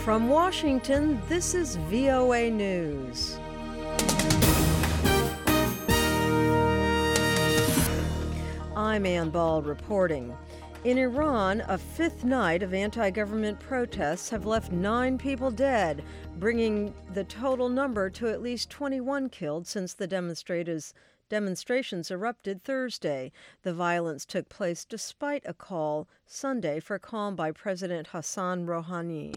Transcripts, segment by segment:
From Washington, this is VOA News. I'm Ann Ball reporting. In Iran, a fifth night of anti-government protests have left 9 people dead, bringing the total number to at least 21 killed since the demonstrations erupted Thursday. The violence took place despite a call Sunday for calm by President Hassan Rouhani.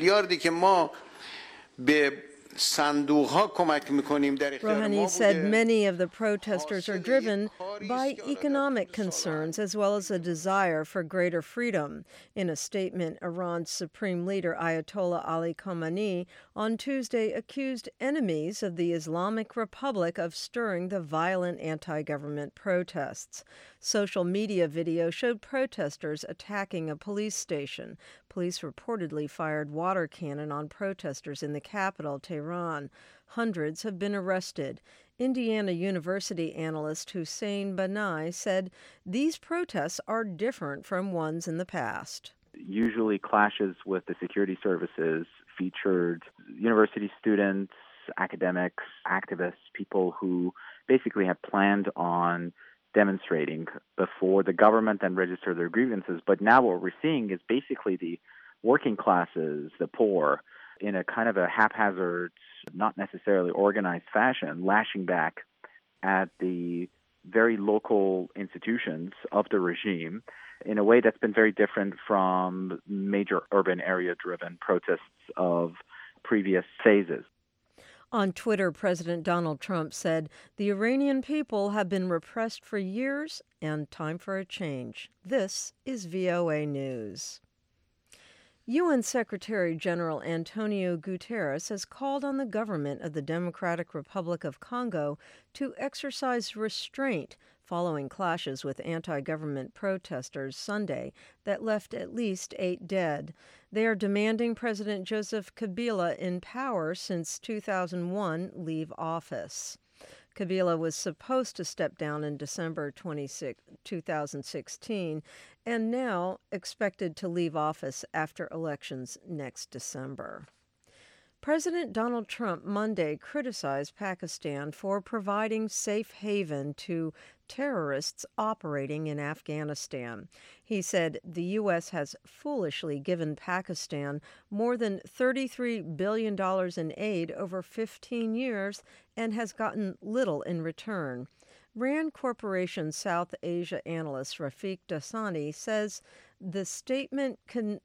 Rouhani said many of the protesters are driven by economic concerns as well as a desire for greater freedom. In a statement, Iran's supreme leader Ayatollah Ali Khamenei on Tuesday accused enemies of the Islamic Republic of stirring the violent anti-government protests. Social media video showed protesters attacking a police station. Police reportedly fired water cannon on protesters in the capital, Tehran. Hundreds have been arrested. Indiana University analyst Hussein Banai said these protests are different from ones in the past. Usually clashes with the security services featured university students, academics, activists, people who basically had planned on demonstrating before the government then register their grievances. But now what we're seeing is basically the working classes, the poor, in a kind of a haphazard, not necessarily organized fashion, lashing back at the very local institutions of the regime in a way that's been very different from major urban area-driven protests of previous phases. On Twitter, President Donald Trump said, "The Iranian people have been repressed for years and time for a change." This is VOA News. UN Secretary General Antonio Guterres has called on the government of the Democratic Republic of Congo to exercise restraint following clashes with anti-government protesters Sunday that left at least 8 dead. They are demanding President Joseph Kabila, in power since 2001, leave office. Kabila was supposed to step down in December 2016 and now expected to leave office after elections next December. President Donald Trump Monday criticized Pakistan for providing safe haven to terrorists operating in Afghanistan. He said the U.S. has foolishly given Pakistan more than $33 billion in aid over 15 years and has gotten little in return. RAND Corporation South Asia analyst Rafiq Dassani says the statement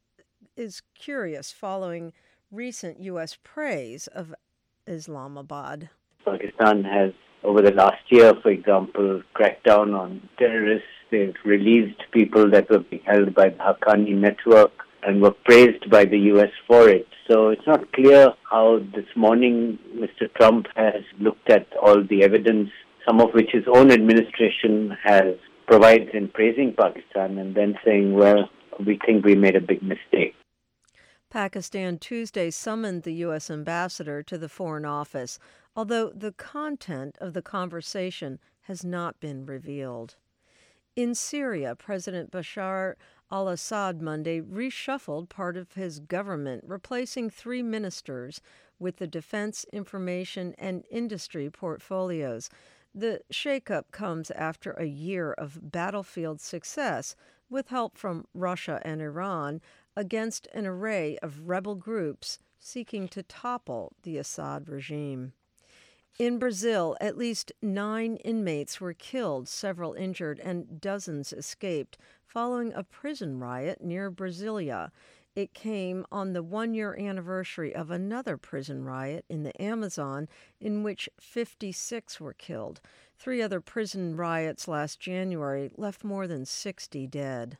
is curious following recent U.S. praise of Islamabad. Pakistan has, over the last year, for example, cracked down on terrorists. They've released people that were being held by the Haqqani network and were praised by the U.S. for it. So it's not clear how this morning Mr. Trump has looked at all the evidence, some of which his own administration has provided in praising Pakistan, and then saying, well, we think we made a big mistake. Pakistan Tuesday summoned the U.S. ambassador to the Foreign Office, although the content of the conversation has not been revealed. In Syria, President Bashar al-Assad Monday reshuffled part of his government, replacing 3 ministers with the defense, information, and industry portfolios. The shakeup comes after a year of battlefield success with help from Russia and Iran against an array of rebel groups seeking to topple the Assad regime. In Brazil, at least 9 inmates were killed, several injured, and dozens escaped following a prison riot near Brasilia. It came on the 1-year anniversary of another prison riot in the Amazon in which 56 were killed. 3 other prison riots last January left more than 60 dead.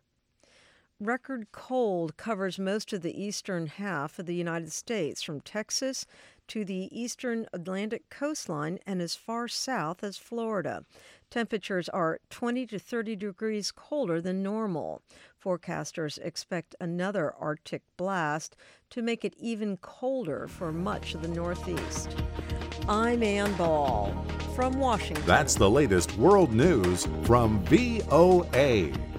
Record cold covers most of the eastern half of the United States, from Texas to the eastern Atlantic coastline and as far south as Florida. Temperatures are 20 to 30 degrees colder than normal. Forecasters expect another Arctic blast to make it even colder for much of the Northeast. I'm Ann Ball from Washington. That's the latest world news from VOA.